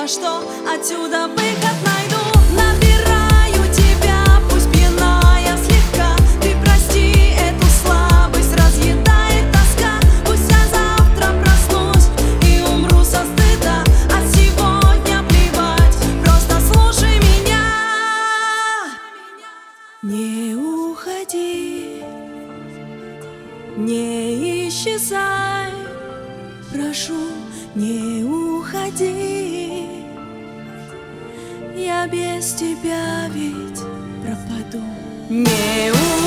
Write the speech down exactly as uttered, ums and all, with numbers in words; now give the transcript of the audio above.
что отсюда выход найду. Набираю тебя, пусть пьяная слегка. Ты прости, эту слабость разъедает тоска. Пусть я завтра проснусь и умру со стыда. А сегодня плевать, просто слушай меня. Не уходи, не исчезай, прошу, не уходи. Я без тебя ведь пропаду. Не уходи.